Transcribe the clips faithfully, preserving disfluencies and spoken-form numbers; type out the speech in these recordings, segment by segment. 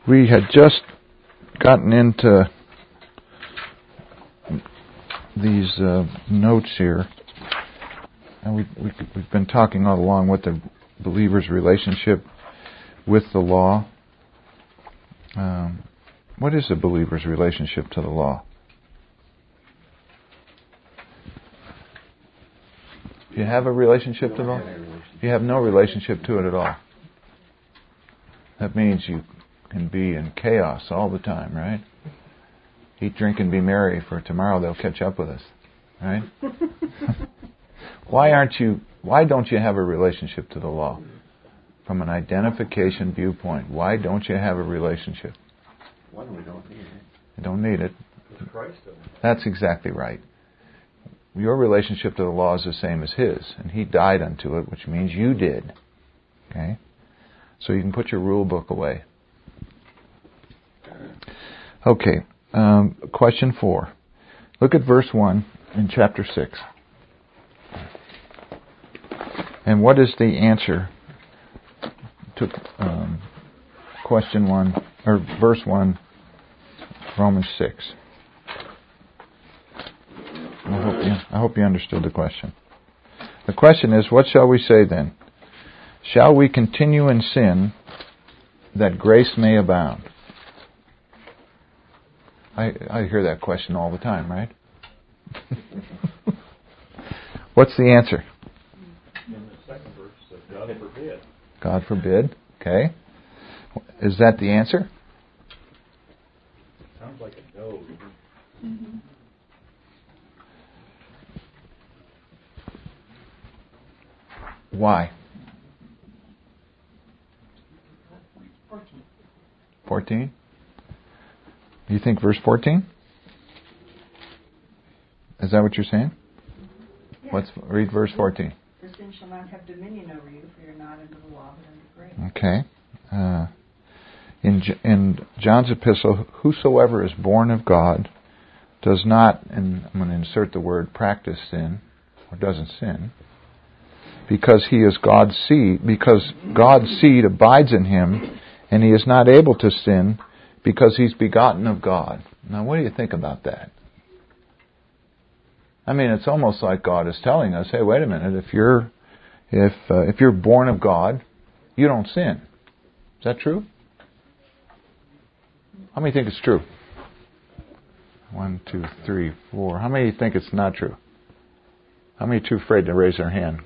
We had just gotten into these uh, notes here, and we, we, we've been talking all along what the believer's relationship with the law. Um, what is the believer's relationship to the law? Do you have a relationship to the law? You have no relationship to it at all. That means you can be in chaos all the time, right? Eat, drink, and be merry, for tomorrow they'll catch up with us, right? Why aren't you? Why don't you have a relationship to the law? From an identification viewpoint, why don't you have a relationship? One, we don't need it. You don't need it. Christ does. That's exactly right. Your relationship to the law is the same as His, and He died unto it, which means you did. Okay? So you can put your rule book away. Okay, um, question four. Look at verse one in chapter six. And what is the answer to um, question one, or verse one, Romans six? I hope you, I hope you understood the question. The question is, what shall we say then? Shall we continue in sin that grace may abound? I, I hear that question all the time, right? What's the answer? In the second verse, it says, God forbid. God forbid. Okay. Is that the answer? Sounds like a no. Mm-hmm. Why? fourteen. fourteen? You think verse fourteen? Is that what you're saying? Yes. Let's read verse fourteen. For sin shall not have dominion over you, for you are not under the law, but under grace. Okay. Uh, in, in John's epistle, whosoever is born of God does not, and I'm going to insert the word practice sin, or doesn't sin, because he is God's seed, because God's seed abides in him, and he is not able to sin because he's begotten of God. Now, what do you think about that? I mean, it's almost like God is telling us, hey, wait a minute, if you're if uh, if you're born of God, you don't sin. Is that true? How many think it's true? One, two, three, four. How many think it's not true? How many are too afraid to raise their hand?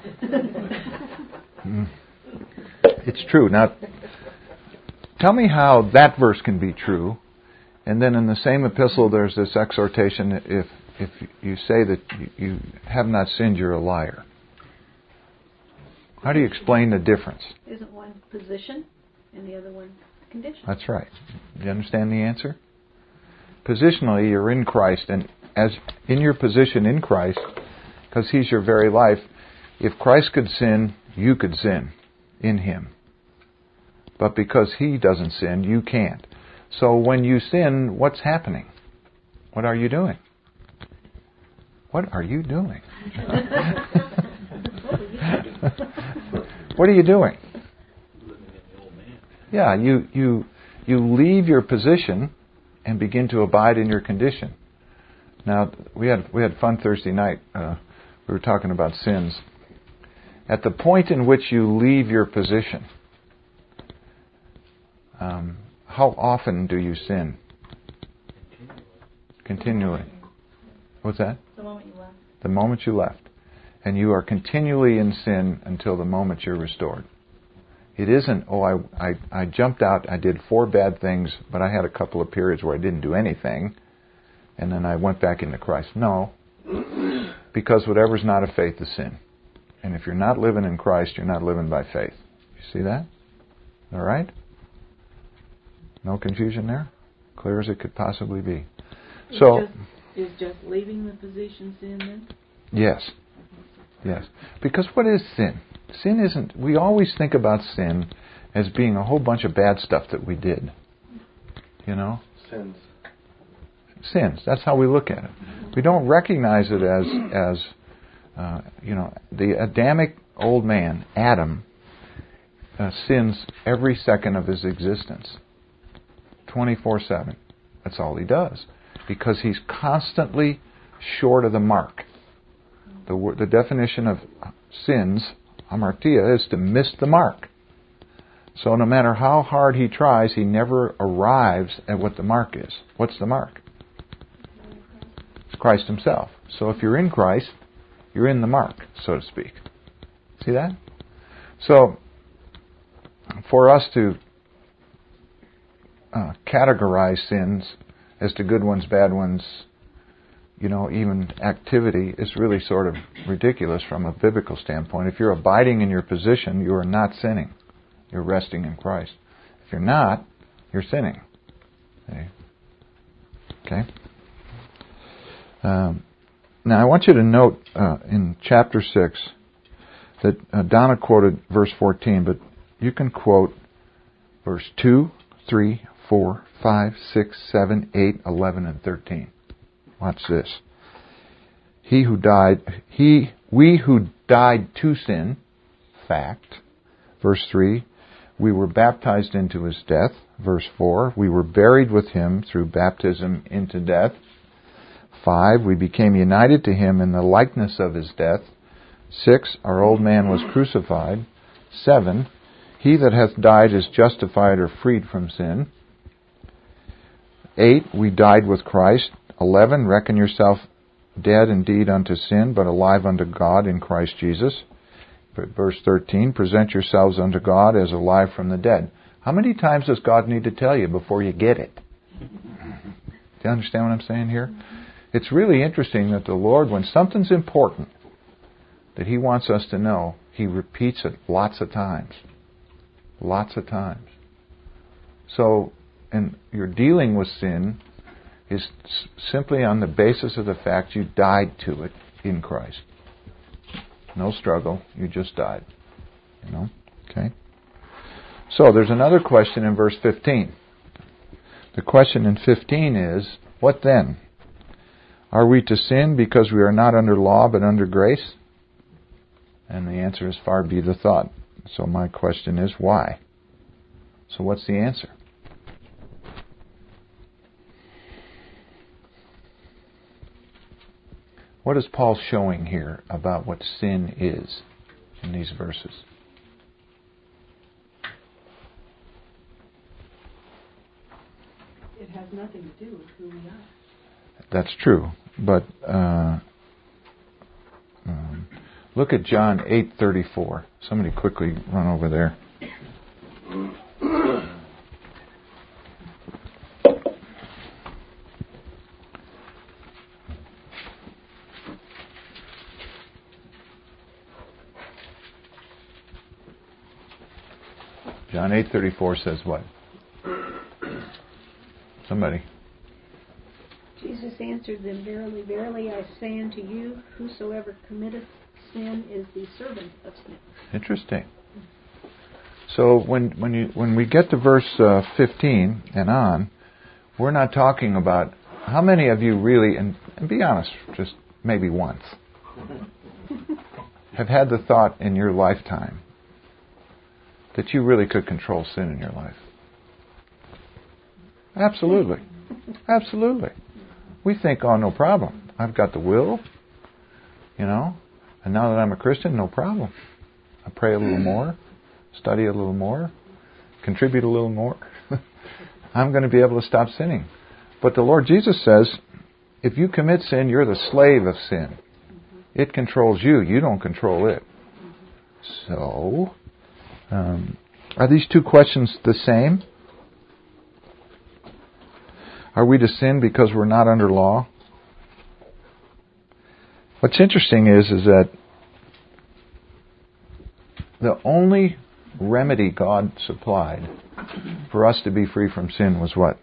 Mm. It's true. Now, tell me how that verse can be true. And then in the same epistle, there's this exhortation, if if you say that you have not sinned, you're a liar. How do you explain the difference? Isn't one position and the other one condition? That's right. Do you understand the answer? Positionally, you're in Christ, and as in your position in Christ, because He's your very life, if Christ could sin, you could sin in Him. But because He doesn't sin, you can't. So when you sin, what's happening? What are you doing? What are you doing? What are you doing? Yeah, you you you leave your position and begin to abide in your condition. Now, we had we had fun Thursday night. Uh, we were talking about sins. At the point in which you leave your position, um, how often do you sin? Continually. What's that? The moment you left. The moment you left. And you are continually in sin until the moment you're restored. It isn't, oh, I, I, I jumped out, I did four bad things, but I had a couple of periods where I didn't do anything, and then I went back into Christ. No. Because whatever's not of faith is sin. And if you're not living in Christ, you're not living by faith. You see that? All right? No confusion there? Clear as it could possibly be. Is So, just, is just leaving the position sin then? yes. Yes. Because what is sin? Sin isn't... We always think about sin as being a whole bunch of bad stuff that we did. You know? Sins. Sins. That's how we look at it. We don't recognize it as, as uh, you know, the Adamic old man, Adam, uh, sins every second of his existence. twenty-four seven. That's all he does. Because he's constantly short of the mark. The, word, the definition of sins, hamartia, is to miss the mark. So no matter how hard he tries, he never arrives at what the mark is. What's the mark? It's Christ himself. So if you're in Christ, you're in the mark, so to speak. See that? So, for us to uh, categorize sins as to good ones, bad ones, you know, even activity is really sort of ridiculous from a biblical standpoint. If you're abiding in your position, you are not sinning. You're resting in Christ. If you're not, you're sinning. Okay? okay? Um, now, I want you to note uh, in chapter six that uh, Donna quoted verse fourteen, but you can quote verse two, three, four, five, six, seven, eight, eleven, and thirteen. Watch this. He who died, he, we who died to sin, fact. Verse three, we were baptized into his death. Verse four, we were buried with him through baptism into death. Five, we became united to him in the likeness of his death. Six, our old man was crucified. Seven, he that hath died is justified or freed from sin. Eight, we died with Christ. Eleven, reckon yourself dead indeed unto sin, but alive unto God in Christ Jesus. Verse thirteen, present yourselves unto God as alive from the dead. How many times does God need to tell you before you get it? Do you understand what I'm saying here? It's really interesting that the Lord, when something's important that He wants us to know, He repeats it lots of times. Lots of times. So, and your dealing with sin is simply on the basis of the fact you died to it in Christ. No struggle, you just died. You know? Okay? So, there's another question in verse fifteen. The question in fifteen is, what then? Are we to sin because we are not under law but under grace? And the answer is, far be the thought. So my question is, why? So what's the answer? What is Paul showing here about what sin is in these verses? It has nothing to do with who we are. That's true, but uh, um, look at John eight thirty-four. Somebody quickly run over there. John eight thirty-four says what? Somebody. Jesus answered them, Verily, verily, I say unto you, whosoever committeth sin is the servant of sin. Interesting. So when when you when we get to verse uh, fifteen and on, we're not talking about how many of you really, and, and be honest, just maybe once, have had the thought in your lifetime that you really could control sin in your life. Absolutely. Absolutely. We think, oh, no problem. I've got the will, you know, and now that I'm a Christian, no problem. I pray a little more, study a little more, contribute a little more. I'm going to be able to stop sinning. But the Lord Jesus says, if you commit sin, you're the slave of sin. It controls you. You don't control it. So, um, are these two questions the same? Are we to sin because we're not under law? What's interesting is, is that the only remedy God supplied for us to be free from sin was what?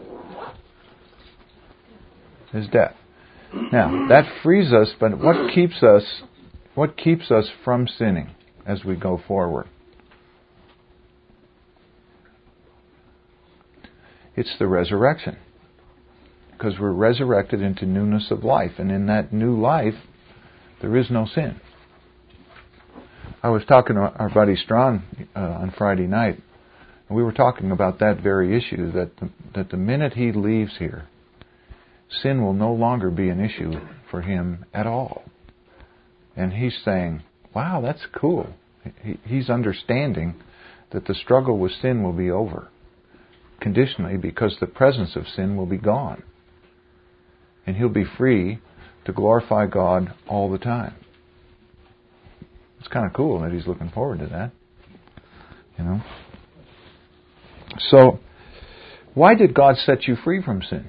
His death. Now, that frees us, but what keeps us, what keeps us from sinning as we go forward? It's the resurrection. Because we're resurrected into newness of life. And in that new life, there is no sin. I was talking to our buddy Strawn uh, on Friday night. And we were talking about that very issue, that the, that the minute he leaves here, sin will no longer be an issue for him at all. And he's saying, wow, that's cool. He, he's understanding that the struggle with sin will be over, conditionally, because the presence of sin will be gone. And he'll be free to glorify God all the time. It's kind of cool that he's looking forward to that. You know? So, why did God set you free from sin?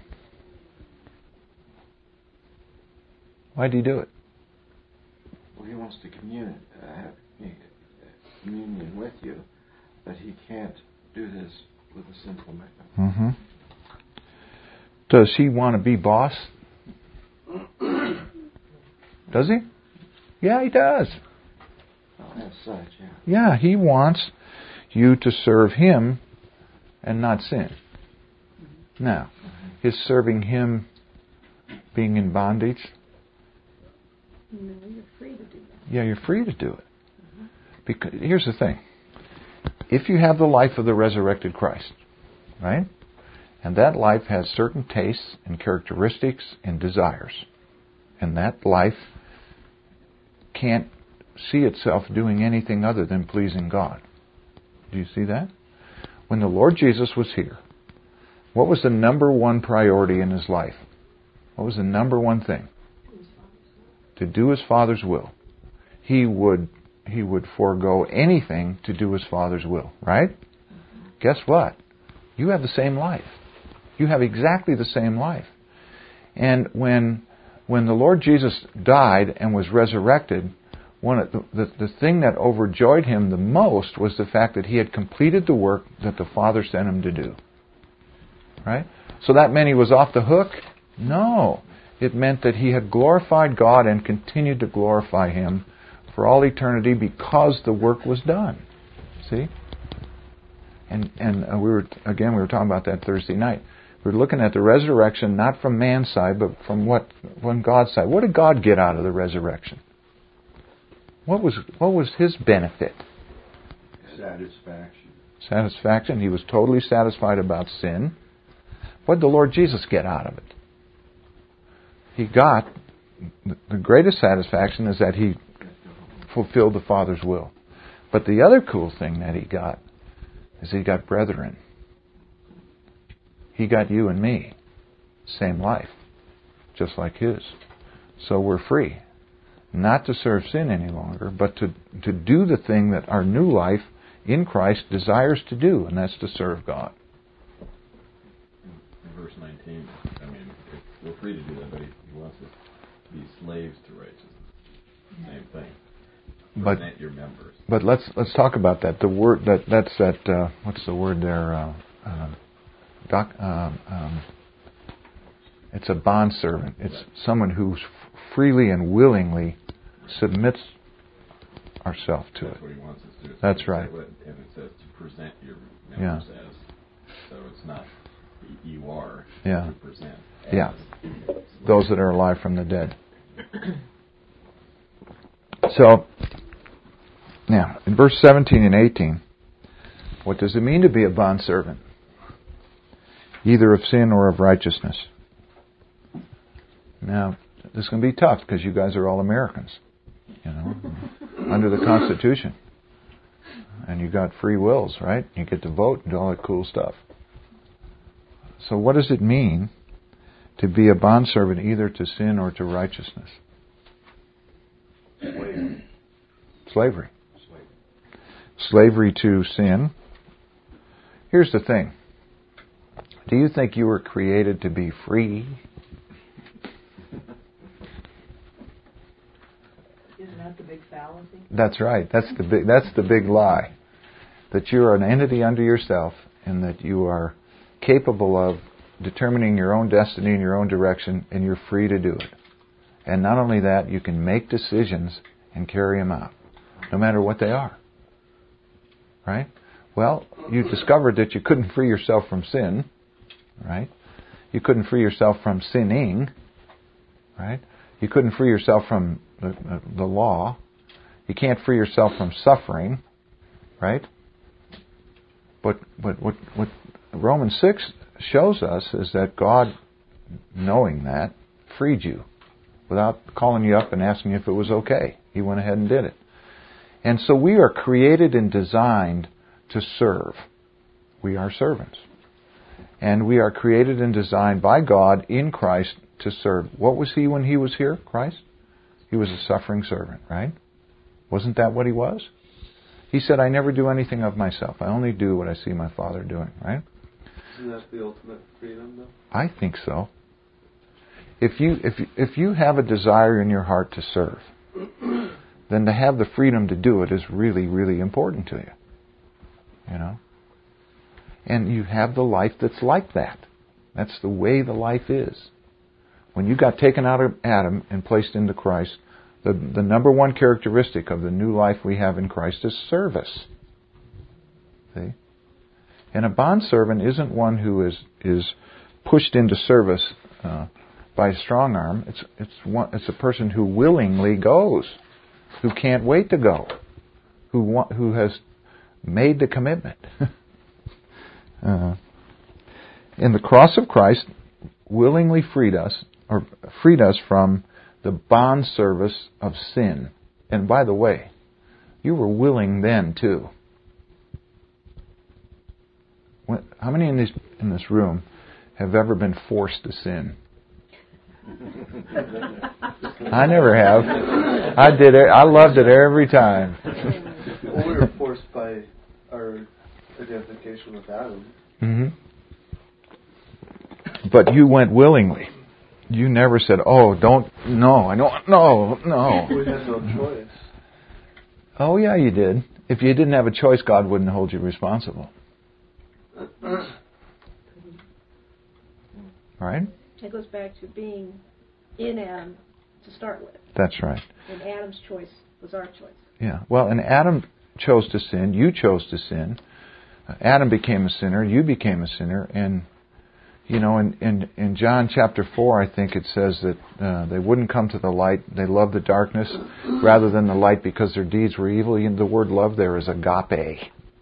Why did He do it? Well, He wants to commune, uh, have communion with you, but He can't do this with a sinful man. Mm-hmm. Does He want to be boss? Does He? Yeah, He does. Well, as such, yeah. Yeah, He wants you to serve Him and not sin. Now, is serving Him being in bondage? No, you're free to do that. Yeah, you're free to do it. Because here's the thing. If you have the life of the resurrected Christ, right? And that life has certain tastes and characteristics and desires. And that life can't see itself doing anything other than pleasing God. Do you see that? When the Lord Jesus was here, what was the number one priority in His life? What was the number one thing? To do His Father's will. He would He would forego anything to do His Father's will, right? Guess what? You have the same life. You have exactly the same life. And when when the Lord Jesus died and was resurrected, one of the, the, the thing that overjoyed Him the most was the fact that He had completed the work that the Father sent Him to do. Right? So that meant He was off the hook? No. It meant that He had glorified God and continued to glorify Him for all eternity because the work was done. See? And and uh, we were again we were talking about that Thursday night. We were looking at the resurrection not from man's side, but from what from God's side. What did God get out of the resurrection? What was what was His benefit? Satisfaction. Satisfaction. He was totally satisfied about sin. What did the Lord Jesus get out of it? He got the greatest satisfaction is that He fulfilled the Father's will. But the other cool thing that He got is He got brethren. He got you and me. Same life. Just like His. So we're free. Not to serve sin any longer, but to, to do the thing that our new life in Christ desires to do, and that's to serve God. In verse nineteen, I mean, we're free to do that, but he, he wants us to be slaves to righteousness. Same thing. But Present your members. But let's let's talk about that. The word that that's that. Uh, what's the word there? Uh, uh, doc, uh, um, it's a bondservant. It's someone who freely and willingly submits ourselves to That's it. what He wants us to do. So That's it right. says- And it says to present your members Yeah. as. So it's not you are. Yeah. To present. Yeah. As Those that are alive from the dead. So, now, in verse seventeen and eighteen, what does it mean to be a bondservant? Either of sin or of righteousness. Now, this is going to be tough because you guys are all Americans, you know, under the Constitution. And you got free wills, right? You get to vote and do all that cool stuff. So what does it mean to be a bondservant either to sin or to righteousness? Slavery. Slavery. Slavery. Slavery to sin. Here's the thing. Do you think you were created to be free? Isn't that the big fallacy? That's right. That's the big that's the big lie. That you're an entity unto yourself and that you are capable of determining your own destiny and your own direction, and you're free to do it. And not only that, you can make decisions and carry them out, no matter what they are. Right? Well, you discovered that you couldn't free yourself from sin. Right? You couldn't free yourself from sinning. Right? You couldn't free yourself from the, the, the law. You can't free yourself from suffering. Right? But but what what Romans six shows us is that God, knowing that, freed you without calling you up and asking if it was okay. He went ahead and did it. And so we are created and designed to serve. We are servants. And we are created and designed by God in Christ to serve. What was He when He was here, Christ? He was a suffering servant, right? Wasn't that what He was? He said, I never do anything of myself. I only do what I see my Father doing, right? Isn't that the ultimate freedom, though? I think so. If you if you, if you have a desire in your heart to serve, then to have the freedom to do it is really, really important to you. You know? And you have the life that's like that. That's the way the life is. When you got taken out of Adam and placed into Christ, the, the number one characteristic of the new life we have in Christ is service. See? And a bondservant isn't one who is is pushed into service uh, by a strong arm. It's it's one, it's a person who willingly goes, who can't wait to go, who wa- who has made the commitment. uh, and the cross of Christ willingly freed us, or freed us from the bond service of sin. And by the way, you were willing then too. When, how many in this in this room have ever been forced to sin? I never have. I did it. I loved it every time. Well, we were forced by our identification with Adam. Mm-hmm. But you went willingly. You never said, "Oh, don't, no, I don't, no, no." We had no choice. Oh, yeah, you did. If you didn't have a choice, God wouldn't hold you responsible. Right? It goes back to being in Adam to start with. That's right. And Adam's choice was our choice. Yeah. Well, and Adam chose to sin. You chose to sin. Uh, Adam became a sinner. You became a sinner. And, you know, in, in, in John chapter four, I think it says that uh, they wouldn't come to the light. They loved the darkness rather than the light because their deeds were evil. The word love there is agape.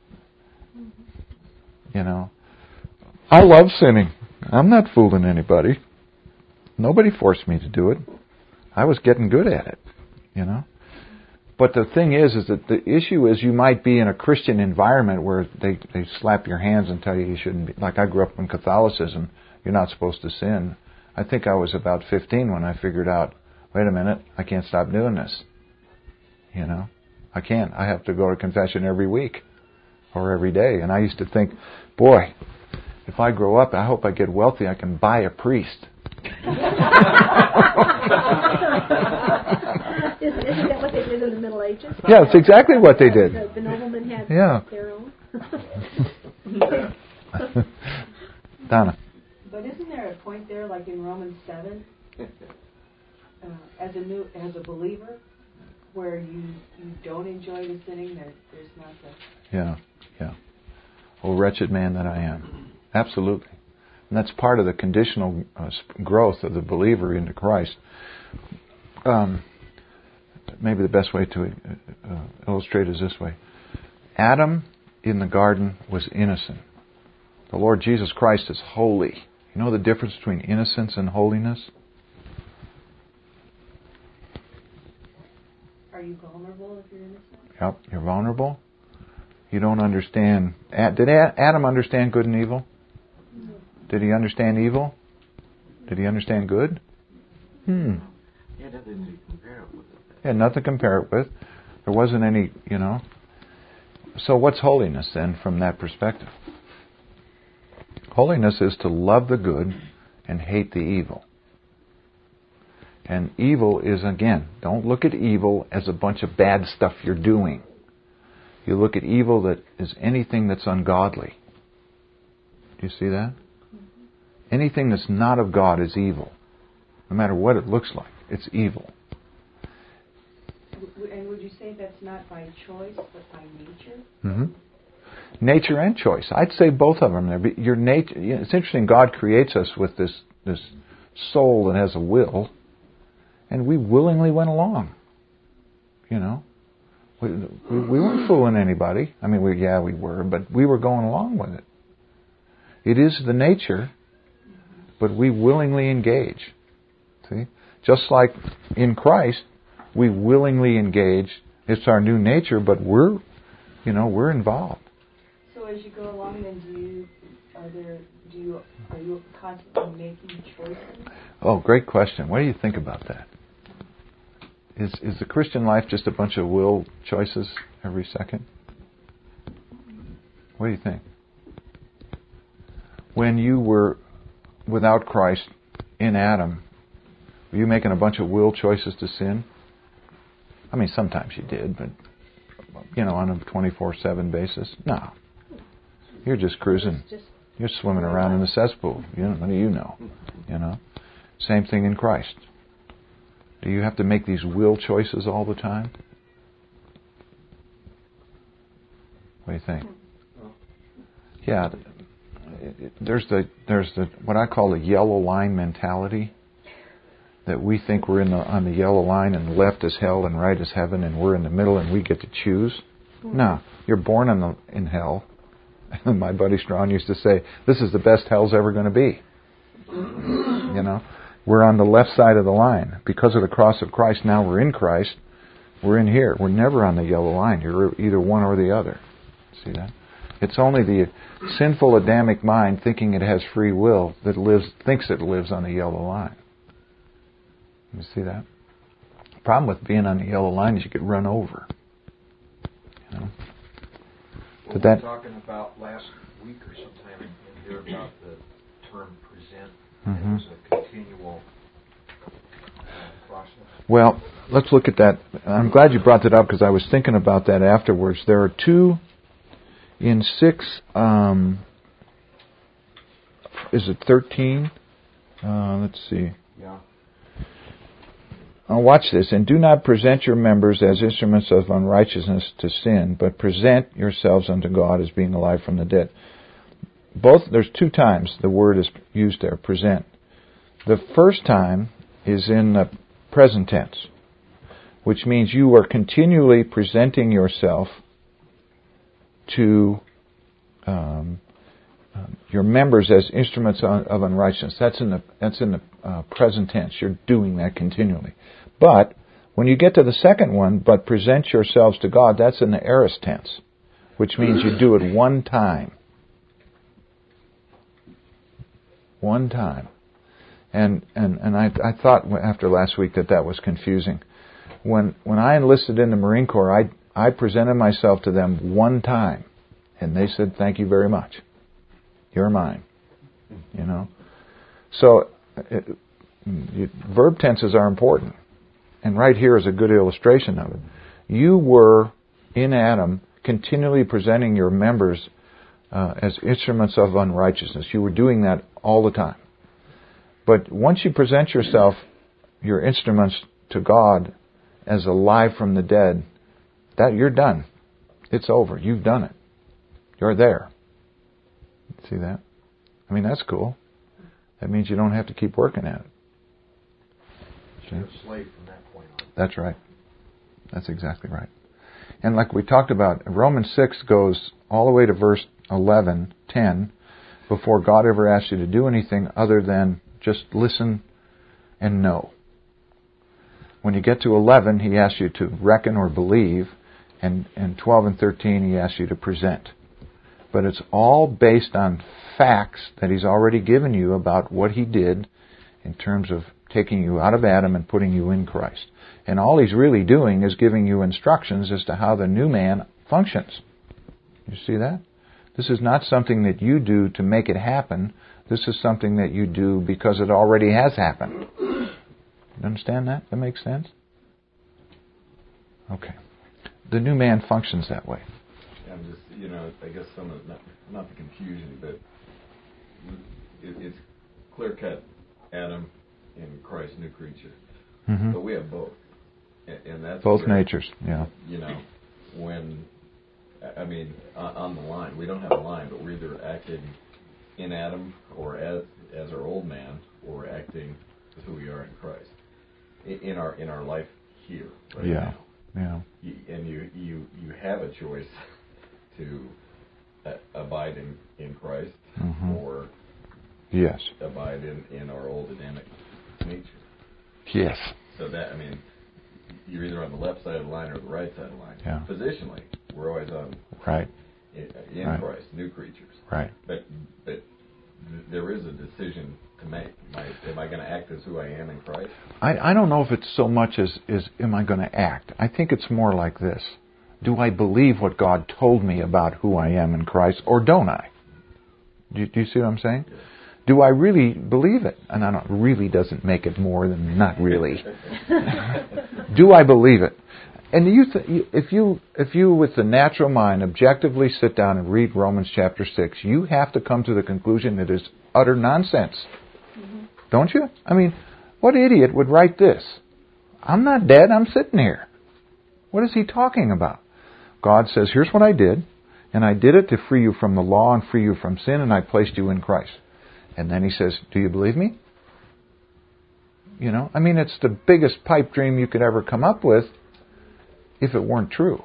You know. I love sinning. I'm not fooling anybody. Nobody forced me to do it. I was getting good at it, you know. But the thing is, is that the issue is you might be in a Christian environment where they, they slap your hands and tell you you shouldn't be. Like I grew up in Catholicism, you're not supposed to sin. I think I was about fifteen when I figured out, wait a minute, I can't stop doing this. You know, I can't. I have to go to confession every week or every day. And I used to think, boy, if I grow up, I hope I get wealthy, I can buy a priest. Isn't that what they did in the Middle Ages? Yeah, it's exactly what they did. The, the noblemen had yeah. their own. Donna. But isn't there a point there, like in Romans seven, uh, as a new, as a believer, where you, you don't enjoy the sinning, that there's not the... Yeah, yeah. Oh, wretched man that I am. Absolutely. And that's part of the conditional uh, growth of the believer into Christ. Um, maybe the best way to uh, illustrate is this way. Adam in the garden was innocent. The Lord Jesus Christ is holy. You know the difference between innocence and holiness? Are you vulnerable if you're innocent? Yep, you're vulnerable. You don't understand. Did Adam understand good and evil? Did he understand evil? Did he understand good? Hmm. He had nothing to compare it with. He had nothing to compare it with. There wasn't any, you know. So what's holiness then from that perspective? Holiness is to love the good and hate the evil. And evil is, again, don't look at evil as a bunch of bad stuff you're doing. You look at evil that is anything that's ungodly. Do you see that? Anything that's not of God is evil. No matter what it looks like, it's evil. And would you say that's not by choice, but by nature? Mm-hmm. Nature and choice. I'd say both of them. There. Your nature. It's interesting. God creates us with this this soul that has a will, and we willingly went along. You know, We, we, we weren't fooling anybody. I mean, we, yeah, we were, but we were going along with it. It is the nature, but we willingly engage. See? Just like in Christ, we willingly engage. It's our new nature, but we're, you know, we're involved. So as you go along, then do you are there do you are you constantly making choices? Oh, great question. What do you think about that? Is is the Christian life just a bunch of will choices every second? What do you think? When you were without Christ in Adam, were you making a bunch of will choices to sin? I mean, sometimes you did, but, you know, on a twenty-four seven basis, no. You're just cruising. You're swimming around in the cesspool. You know, what do you know? You know? Same thing in Christ. Do you have to make these will choices all the time? What do you think? Yeah, there's the there's the what I call the yellow line mentality. That we think we're in the, on the yellow line and left is hell and right is heaven and we're in the middle and we get to choose. No, you're born in the in hell. My buddy Strawn used to say, "This is the best hell's ever going to be." You know, we're on the left side of the line because of the cross of Christ. Now we're in Christ. We're in here. We're never on the yellow line. You're either one or the other. See that? It's only the sinful Adamic mind thinking it has free will that lives thinks it lives on the yellow line. You see that? The problem with being on the yellow line is you get run over. You know? Well, Did we were that, talking about last week or sometime in here about the term present mm-hmm. as a continual uh, process. Well, let's look at that. I'm glad you brought that up because I was thinking about that afterwards. There are two in six. Um, is it thirteen? Uh, let's see. Yeah. Now watch this. And do not present your members as instruments of unrighteousness to sin, but present yourselves unto God as being alive from the dead. Both, there's two times the word is used there, present. The first time is in the present tense, which means you are continually presenting yourself to um, uh, your members as instruments of unrighteousness. That's in the that's in the uh, present tense. You're doing that continually. But when you get to the second one, but present yourselves to God, that's in the aorist tense, which means you do it one time. One time. And and and I I thought after last week that that was confusing. When when I enlisted in the Marine Corps, I I presented myself to them one time, and they said, "Thank you very much. You're mine." You know. So it, it, verb tenses are important, and right here is a good illustration of it. You were in Adam continually presenting your members uh, as instruments of unrighteousness. You were doing that all the time. But once you present yourself, your instruments to God as alive from the dead, that you're done. It's over. You've done it. You're there. See that? I mean, that's cool. That means you don't have to keep working at it. You're a slave from that point on. That's right. That's exactly right. And like we talked about, Romans six goes all the way to verse eleven, ten, before God ever asks you to do anything other than just listen and know. When you get to eleven, he asks you to reckon or believe, and, and twelve and thirteen, he asks you to present. But it's all based on facts that he's already given you about what he did in terms of taking you out of Adam and putting you in Christ. And all he's really doing is giving you instructions as to how the new man functions. You see that? This is not something that you do to make it happen. This is something that you do because it already has happened. You understand that? That makes sense? Okay. The new man functions that way. Yeah, I'm just, you know, I guess some of, not, not the confusion, but it, it's clear-cut Adam and Christ, new creature. Mm-hmm. But we have both. And, and that's both where, natures, yeah. You know, when, I mean, on, on the line, we don't have a line, but we're either acting in Adam or as, as our old man, or acting as who we are in Christ. In, in our in our life here, right yeah. now. Yeah. You, and you, you, you have a choice to uh, abide in, in Christ Mm-hmm. or Yes. abide in, in our old Adamic nature. Yes. So that, I mean, you're either on the left side of the line or the right side of the line. Yeah. Positionally, we're always on Right. in, in Right. Christ, new creatures. Right. But but th- there is a decision to make. Am I, am I going to act as who I am in Christ? I, I don't know if it's so much as, as am I going to act. I think it's more like this. Do I believe what God told me about who I am in Christ, or don't I? Do you, do you see what I'm saying? Yes. Do I really believe it? And I don't, really doesn't make it more than not really. Do I believe it? And you, th- if you, if you, with the natural mind, objectively sit down and read Romans chapter six, you have to come to the conclusion that it's utter nonsense. Mm-hmm. Don't you? I mean, what idiot would write this? I'm not dead, I'm sitting here. What is he talking about? God says, here's what I did, and I did it to free you from the law and free you from sin, and I placed you in Christ. And then he says, do you believe me? You know, I mean, it's the biggest pipe dream you could ever come up with if it weren't true.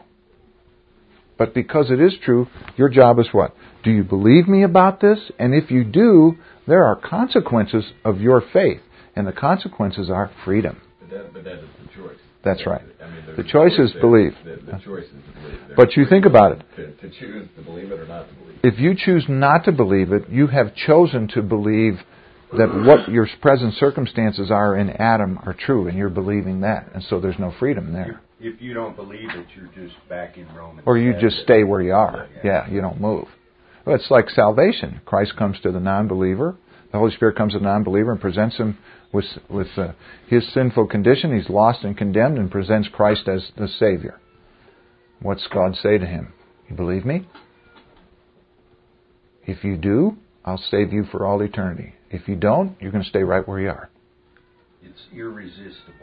But because it is true, your job is what? Do you believe me about this? And if you do, there are consequences of your faith. And the consequences are freedom. But that, but that is the choice. That's right. I mean, The choice is there. believe. The, the choice is to believe. There's But you think about it. To, to choose to believe it or not to believe it. If you choose not to believe it, you have chosen to believe that what your present circumstances are in Adam are true, and you're believing that. And so there's no freedom there. If you don't believe it, you're just back in Romans. Or you seven. just stay where you are. Yeah. Yeah, you don't move. Well, it's like salvation. Christ comes to the non-believer. The Holy Spirit comes to the non-believer and presents him with with uh, his sinful condition. He's lost and condemned, and presents Christ as the Savior. What's God say to him? You believe me? If you do, I'll save you for all eternity. If you don't, you're going to stay right where you are. It's irresistible.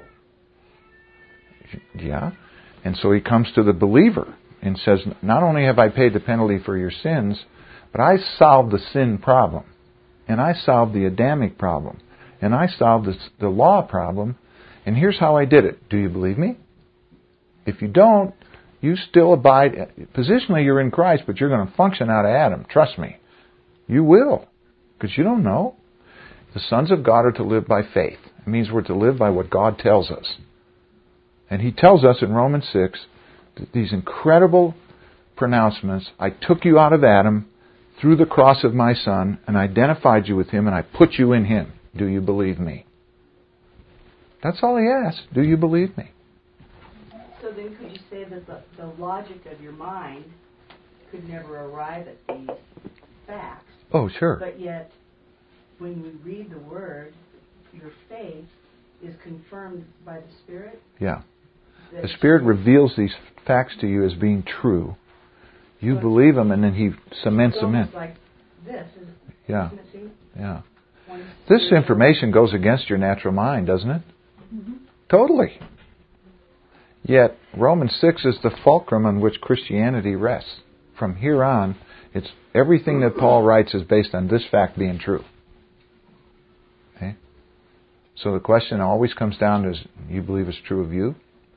Yeah. And so he comes to the believer and says, not only have I paid the penalty for your sins, but I solved the sin problem. And I solved the Adamic problem. And I solved the, the law problem. And here's how I did it. Do you believe me? If you don't, you still abide. Positionally, you're in Christ, but you're going to function out of Adam. Trust me. You will. Because you don't know. The sons of God are to live by faith. It means we're to live by what God tells us. And he tells us in Romans six, these incredible pronouncements. I took you out of Adam through the cross of my Son and identified you with him, and I put you in him. Do you believe me? That's all he asks. Do you believe me? So then could you say that the, the logic of your mind could never arrive at these facts? Oh, sure. But yet, when you read the Word, your faith is confirmed by the Spirit? Yeah. The Spirit reveals these facts to you as being true. You so believe them, and then he cements them in. It's like this, is, Yeah. isn't it? See? Yeah. One This spiritual- information goes against your natural mind, doesn't it? Mm-hmm. Totally. Yet, Romans six is the fulcrum on which Christianity rests. From here on, it's everything that Paul writes is based on this fact being true. Okay? So the question always comes down to, you believe it's true of you?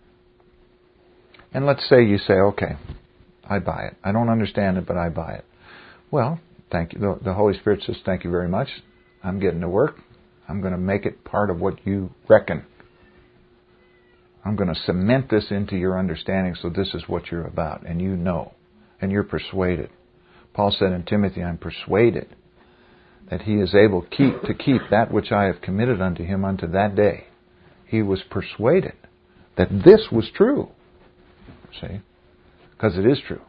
And let's say you say, okay, I buy it. I don't understand it, but I buy it. Well, thank you. The, the Holy Spirit says, thank you very much. I'm getting to work. I'm going to make it part of what you reckon. I'm going to cement this into your understanding, so this is what you're about, and you know, and you're persuaded. Paul said in Timothy, I'm persuaded that he is able keep, to keep that which I have committed unto him unto that day. He was persuaded that this was true. See? Because it is true.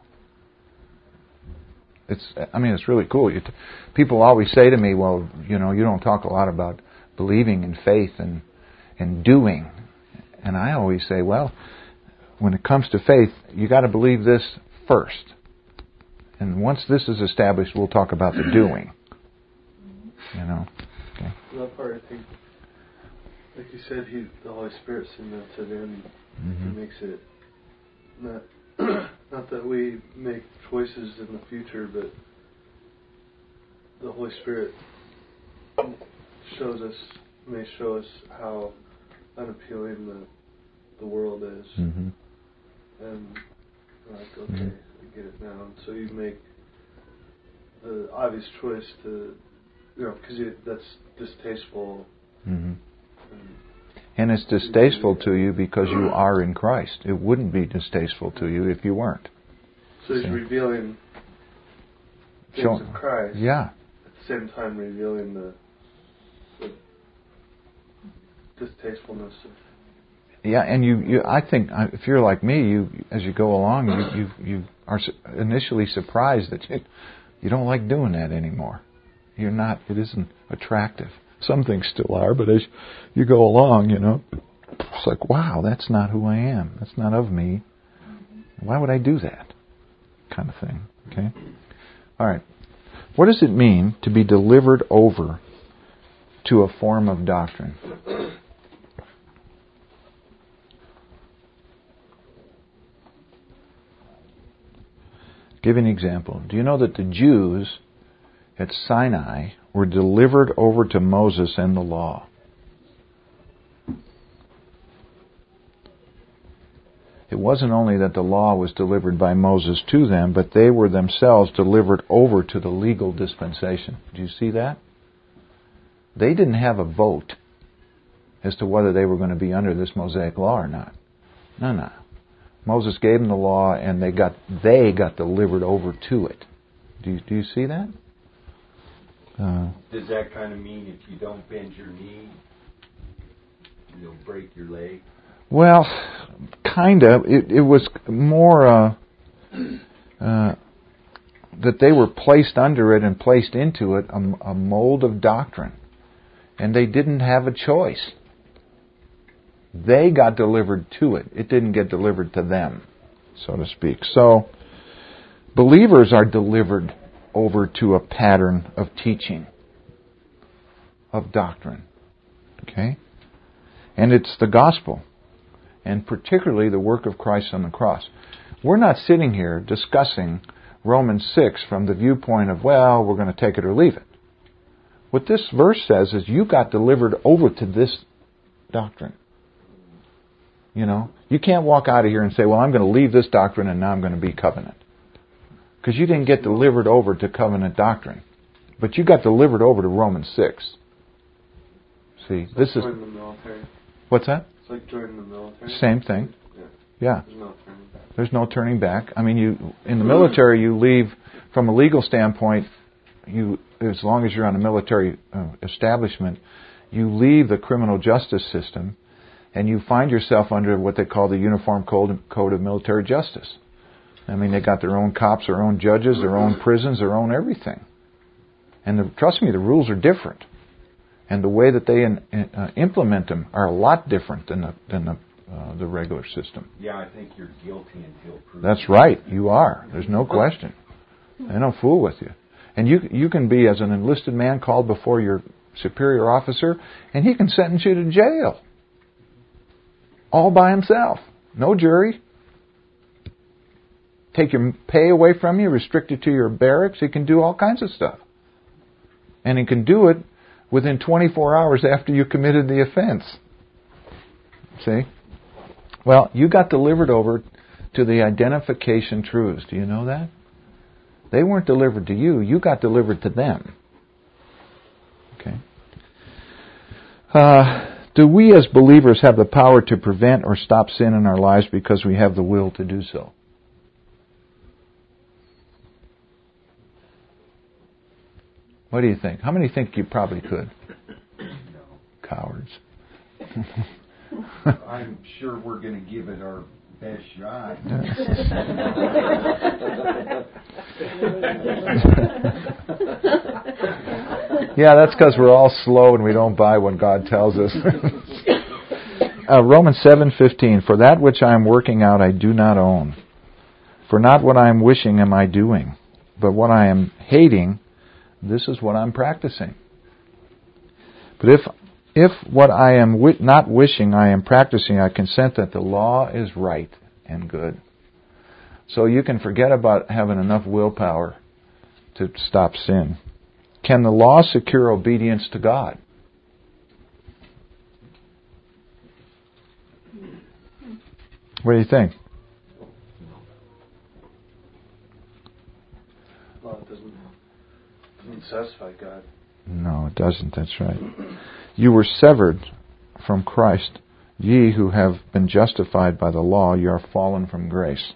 It's, I mean, it's really cool. You t- people always say to me, well, you know, you don't talk a lot about believing in faith and, and doing. And I always say, well, when it comes to faith, you got to believe this first. And once this is established, we'll talk about the doing. You know? Okay. That part, I think, like you said, he, the Holy Spirit sent that to them. Mm-hmm. He makes it not not that we make choices in the future, but the Holy Spirit shows us, may show us how unappealing the the world is. Mm-hmm. and you're like, okay, mm-hmm. I get it now. And so you make the obvious choice to, you know, because that's distasteful. Mm-hmm. And, and it's distasteful to you because you are in Christ. It wouldn't be distasteful to you if you weren't. So he's See? revealing things Show, of Christ. Yeah. At the same time revealing the, the distastefulness of. Yeah, and you, you, I think if you're like me, you, as you go along, you, you, you are initially surprised that you, you don't like doing that anymore. You're not. It isn't attractive. Some things still are, but as you go along, you know, it's like, wow, that's not who I am. That's not of me. Why would I do that? Kind of thing. Okay. All right. What does it mean to be delivered over to a form of doctrine? Give an example. Do you know that the Jews at Sinai were delivered over to Moses and the law? It wasn't only that the law was delivered by Moses to them, but they were themselves delivered over to the legal dispensation. Do you see that? They didn't have a vote as to whether they were going to be under this Mosaic law or not. No, no. Moses gave them the law, and they got they got delivered over to it. Do you, do you see that? Uh, Does that kind of mean if you don't bend your knee, you'll break your leg? Well, kind of. It, it was more uh, uh, that they were placed under it and placed into it a, a mold of doctrine, and they didn't have a choice. They got delivered to it. It didn't get delivered to them, so to speak. So, believers are delivered over to a pattern of teaching, of doctrine. Okay? And it's the gospel, and particularly the work of Christ on the cross. We're not sitting here discussing Romans six from the viewpoint of, well, we're going to take it or leave it. What this verse says is you got delivered over to this doctrine. You know, you can't walk out of here and say, well, I'm going to leave this doctrine and now I'm going to be covenant. Because you didn't get delivered over to covenant doctrine. But you got delivered over to Romans six. See, it's this like is... joining the military. What's that? It's like joining the military. Same thing. Yeah. Yeah. There's no turning back. There's no turning back. I mean, you in the military, you leave, from a legal standpoint, you as long as you're on a military uh, establishment, you leave the criminal justice system, and you find yourself under what they call the Uniform Code, Code of Military Justice. I mean, they got their own cops, their own judges, their own prisons, their own everything. And the, trust me, the rules are different. And the way that they in, uh, implement them are a lot different than the, than the, uh, the regular system. Yeah, I think you're guilty until proven. That's right. You are. There's no question. They don't fool with you. And you you can be, as an enlisted man, called before your superior officer, and he can sentence you to jail. All by himself. No jury. Take your pay away from you, restrict it to your barracks. He can do all kinds of stuff. And he can do it within twenty-four hours after you committed the offense. See? Well, you got delivered over to the identification truths. Do you know that? They weren't delivered to you. You got delivered to them. Okay. Uh... Do we as believers have the power to prevent or stop sin in our lives because we have the will to do so? What do you think? How many think you probably could? No. Cowards. I'm sure we're going to give it our best shot. Yeah, that's because we're all slow and we don't buy when God tells us. uh, Romans seven fifteen. For that which I am working out I do not own. For not what I am wishing am I doing, but what I am hating, this is what I'm practicing. But if if what I am wi- not wishing I am practicing, I consent that the law is right and good. So you can forget about having enough willpower to stop sin. Can the law secure obedience to God? What do you think? doesn't satisfy God. No, it doesn't. That's right. You were severed from Christ. Ye who have been justified by the law, you are fallen from grace.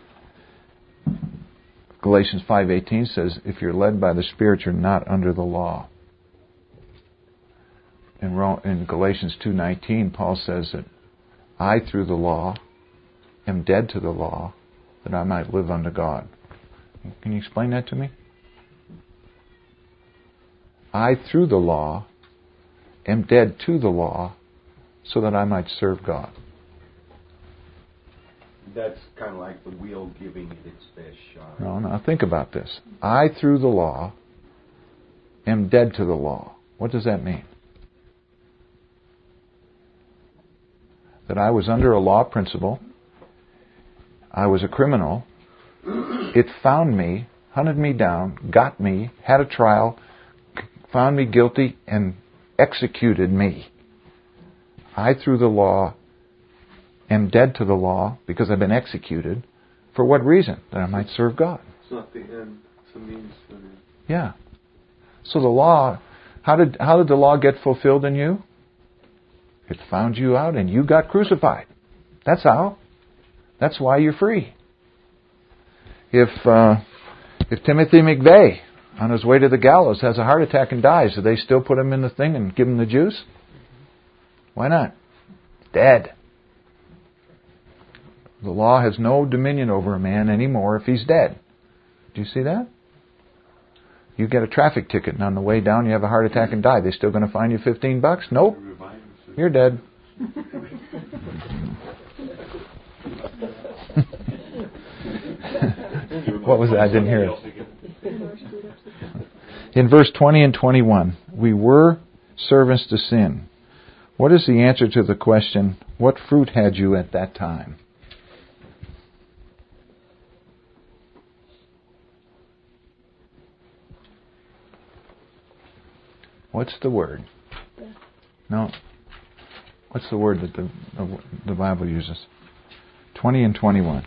Galatians five eighteen says, if you're led by the Spirit, you're not under the law. In, in Galatians two nineteen, Paul says that I, through the law, am dead to the law, that I might live unto God. Can you explain that to me? I, through the law, am dead to the law, so that I might serve God. That's kind of like the wheel giving it its best shot. No, no, think about this. I, through the law, am dead to the law. What does that mean? That I was under a law principle. I was a criminal. It found me, hunted me down, got me, had a trial, found me guilty, and executed me. I, through the law, am dead to the law because I've been executed. For what reason? That I might serve God. It's not the end. It's a means to an end. Yeah. So the law, how did how did the law get fulfilled in you? It found you out and you got crucified. That's how. That's why you're free. If uh, if Timothy McVeigh, on his way to the gallows, has a heart attack and dies, do they still put him in the thing and give him the juice? Why not? Dead. The law has no dominion over a man anymore if he's dead. Do you see that? You get a traffic ticket and on the way down you have a heart attack and die. They still going to fine you fifteen bucks? Nope. You're dead. What was that? I didn't hear it. In verse twenty and twenty-one, we were servants to sin. What is the answer to the question, what fruit had you at that time? What's the word? No. What's the word that the, the Bible uses? twenty and twenty-one.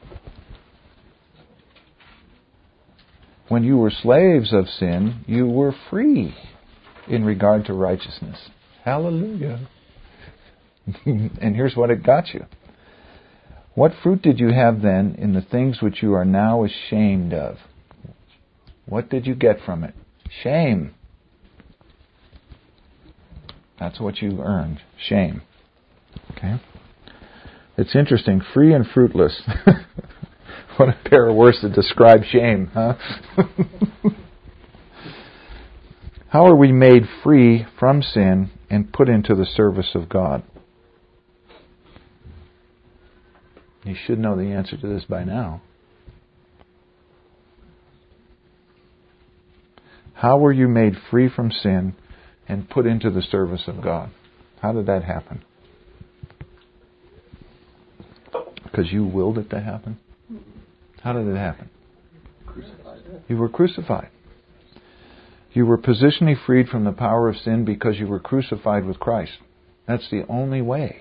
When you were slaves of sin, you were free in regard to righteousness. Hallelujah. And here's what it got you. What fruit did you have then in the things which you are now ashamed of? What did you get from it? Shame. That's what you earned. Shame. Okay? It's interesting. Free and fruitless. What a pair of words to describe shame, huh? How are we made free from sin and put into the service of God? You should know the answer to this by now. How were you made free from sin and put into the service of God? How did that happen? Because you willed it to happen? How did it happen? Crucified. You were crucified. You were positionally freed from the power of sin because you were crucified with Christ. That's the only way.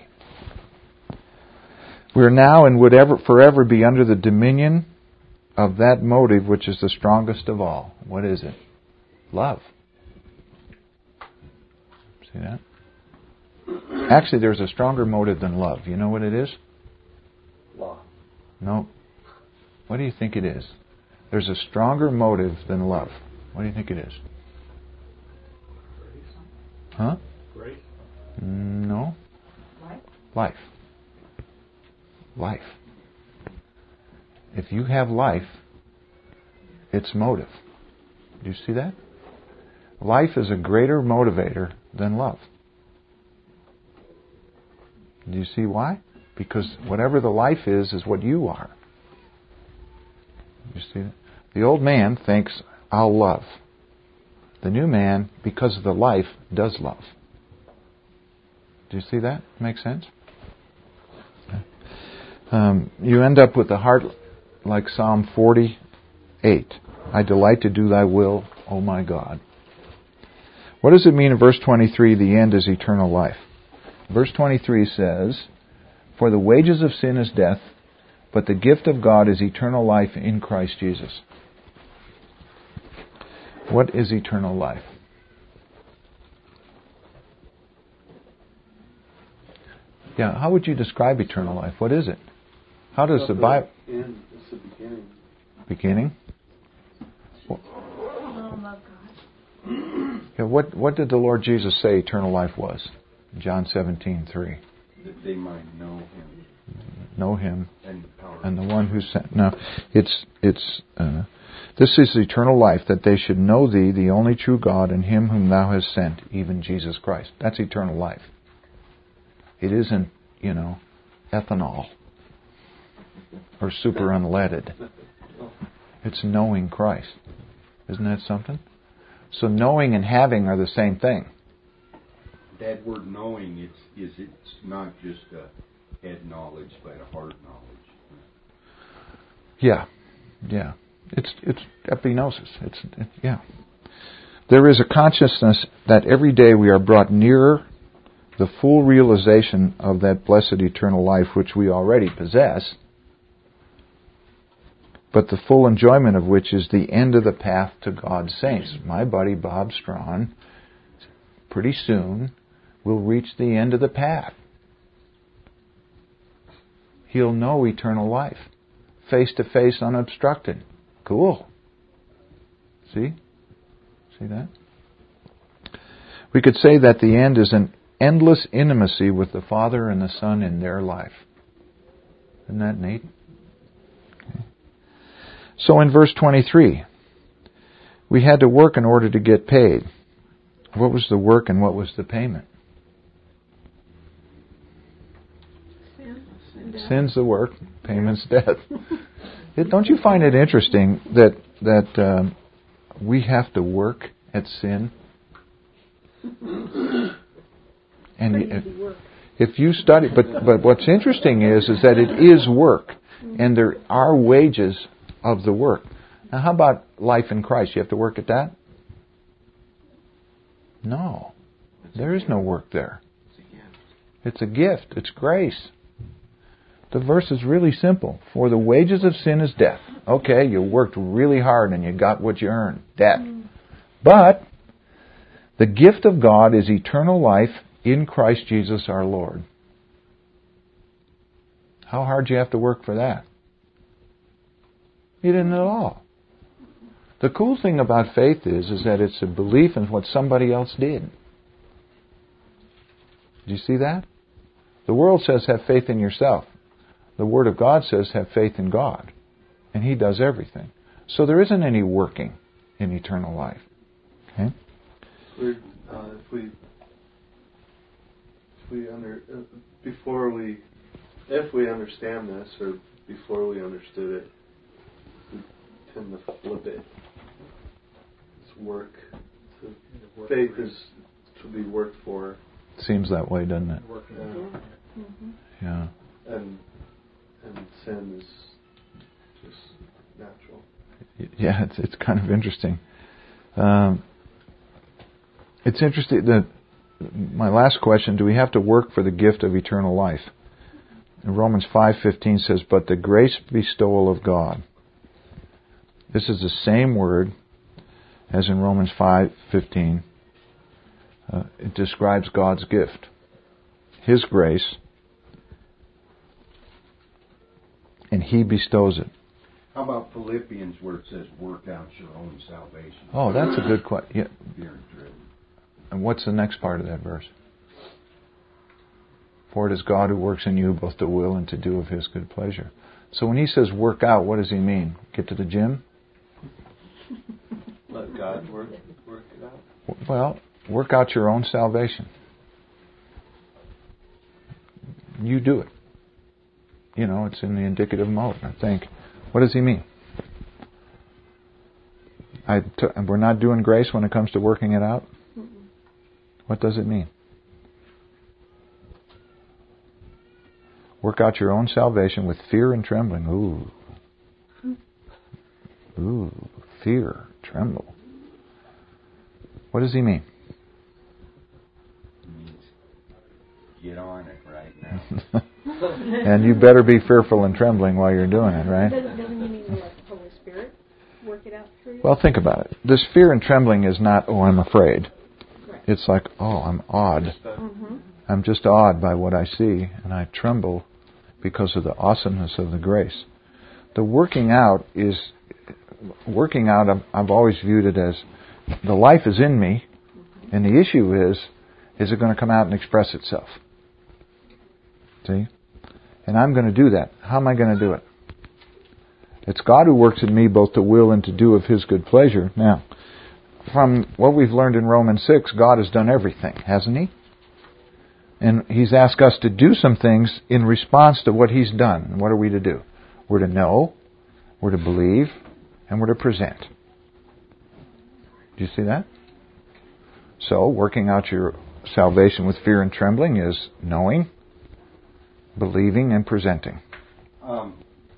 We are now and would ever, forever be under the dominion of that motive which is the strongest of all. What is it? Love. See that? Actually, there's a stronger motive than love. You know what it is? Law. No. What do you think it is? There's a stronger motive than love. What do you think it is? Huh? Grace. No. Life? Life. Life. If you have life, it's motive. Do you see that? Life is a greater motivator than love. Do you see why? Because whatever the life is, is what you are. You see that? The old man thinks, I'll love. The new man, because of the life, does love. Do you see that? Make sense? Um, you end up with a heart like Psalm forty-eight. I delight to do thy will, O my God. What does it mean in verse twenty-three, the end is eternal life? Verse twenty-three says, for the wages of sin is death, but the gift of God is eternal life in Christ Jesus. What is eternal life? Yeah, how would you describe eternal life? What is it? How does the Bible... It's the beginning. Beginning? Oh, love God. Yeah, what, what did the Lord Jesus say eternal life was? John seventeen three. That they might know Him. Know Him. And power. And the one who sent... No, it's... it's uh, this is eternal life, that they should know Thee, the only true God, and Him whom Thou hast sent, even Jesus Christ. That's eternal life. It isn't, you know, ethanol or super unleaded. It's knowing Christ. Isn't that something? So knowing and having are the same thing. That word knowing, it's is it's not just a head knowledge, but a heart knowledge. Yeah, yeah. It's it's epignosis. It's it, yeah. There is a consciousness that every day we are brought nearer the full realization of that blessed eternal life which we already possess, but the full enjoyment of which is the end of the path to God's saints. My buddy Bob Strawn, pretty soon, will reach the end of the path. He'll know eternal life, face to face, unobstructed. Cool. See? See that? We could say that the end is an endless intimacy with the Father and the Son in their life. Isn't that neat? Okay. So in verse twenty-three, we had to work in order to get paid. What was the work and what was the payment? Sin. Sin's the work, payment's death. It, don't you find it interesting that that um, we have to work at sin? And if, if you study, but but what's interesting is is that it is work, and there are wages of the work. Now, how about life in Christ? You have to work at that? No, there is no work there. It's a gift. It's grace. The verse is really simple. For the wages of sin is death. Okay, you worked really hard and you got what you earned. Death. But the gift of God is eternal life in Christ Jesus our Lord. How hard do you have to work for that? You didn't at all. The cool thing about faith is, is that it's a belief in what somebody else did. Do you see that? The world says have faith in yourself. The Word of God says have faith in God. And He does everything. So there isn't any working in eternal life. Okay? We're, uh, if we, if we under, uh, before we, if we understand this, or before we understood it, we tend to flip it. It's work. To, faith is to be worked for. Seems that way, doesn't it? Yeah. Mm-hmm. Yeah. And and sin is just natural. Yeah, it's it's kind of interesting. Um, it's interesting that my last question: do we have to work for the gift of eternal life? And Romans five fifteen says, "But the grace bestowal of God." This is the same word as in Romans five fifteen. Uh, it describes God's gift, His grace, and He bestows it. How about Philippians where it says, work out your own salvation? Oh, that's a good question. Yeah. Spirit driven. And what's the next part of that verse? For it is God who works in you both to will and to do of His good pleasure. So when He says work out, what does He mean? Get to the gym? Let God work work it out. Well, work out your own salvation. You do it. You know, it's in the indicative mode, I think. What does He mean? I t- we're not doing grace when it comes to working it out? What does it mean? Work out your own salvation with fear and trembling. Ooh. Ooh, fear, tremble. What does He mean? Get on it right now. And you better be fearful and trembling while you're doing it, right? Doesn't, doesn't mean you let the Holy Spirit work it out through Well, think about it. This fear and trembling is not, oh, I'm afraid. It's like, oh, I'm awed. Mm-hmm. I'm just awed by what I see, and I tremble because of the awesomeness of the grace. The working out is, working out, I've, I've always viewed it as, the life is in me, and the issue is, is it going to come out and express itself? See? And I'm going to do that. How am I going to do it? It's God who works in me both to will and to do of His good pleasure. Now, from what we've learned in Romans six, God has done everything, hasn't He? And He's asked us to do some things in response to what He's done. And what are we to do? We're to know, we're to believe, and we're to present. Do you see that? So, working out your salvation with fear and trembling is knowing, believing, and presenting. Um,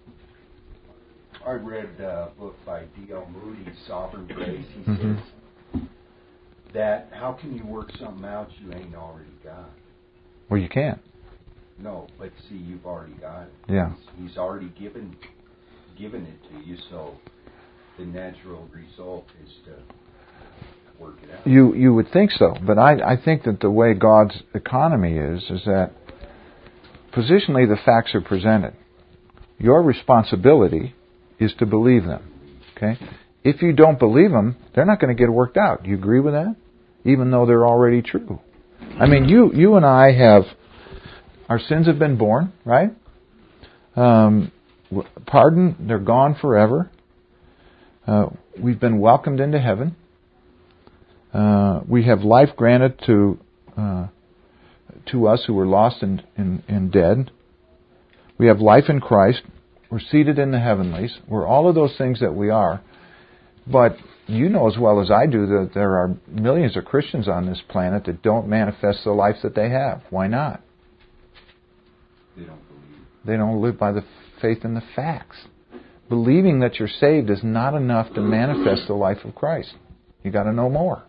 I read a book by D L Moody, Sovereign Grace. He Mm-hmm. says that how can you work something out you ain't already got? Well, you can't. No, but see, you've already got it. Yeah. He's, he's already given given it to you, so the natural result is to work it out. You you would think so, but I, I think that the way God's economy is, is that positionally the facts are presented. Your responsibility is to believe them. Okay? If you don't believe them, they're not going to get worked out. Do you agree with that? Even though they're already true. I mean, you you and I have, our sins have been borne, right? Um, pardon, they're gone forever. Uh, we've been welcomed into heaven. Uh, we have life granted to uh, to us who were lost and, and, and dead. We have life in Christ. We're seated in the heavenlies. We're all of those things that we are. But you know as well as I do that there are millions of Christians on this planet that don't manifest the life that they have. Why not? They don't believe. They don't live by the faith in the facts. Believing that you're saved is not enough to manifest the life of Christ. You got to know more.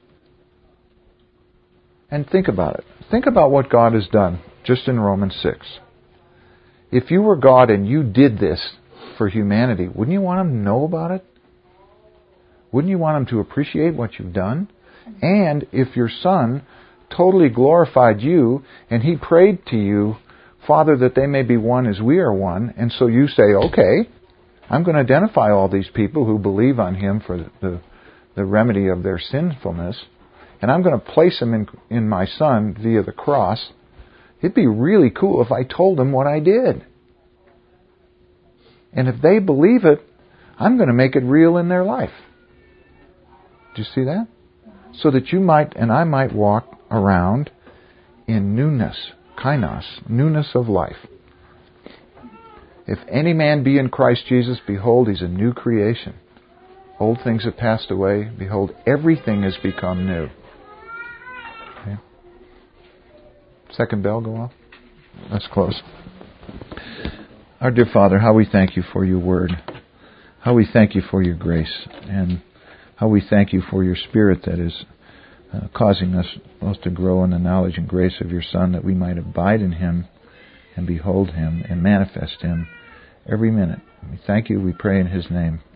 And think about it. Think about what God has done just in Romans six. If you were God and you did this for humanity, wouldn't you want them to know about it? Wouldn't you want them to appreciate what you've done? And if your Son totally glorified you and He prayed to you, Father, that they may be one as we are one, and so you say, okay, I'm going to identify all these people who believe on Him for the, the remedy of their sinfulness, and I'm going to place them in, in my Son via the cross. It'd be really cool if I told them what I did. And if they believe it, I'm going to make it real in their life. Do you see that? So that you might and I might walk around in newness, kainos, newness of life. If any man be in Christ Jesus, behold, he's a new creation. Old things have passed away. Behold, everything has become new. Okay. Second bell go off. Let's close. Our dear Father, how we thank You for Your Word. How we thank You for Your grace. And how we thank You for Your Spirit that is uh, causing us both to grow in the knowledge and grace of Your Son, that we might abide in Him and behold Him and manifest Him every minute. We thank You. We pray in His name.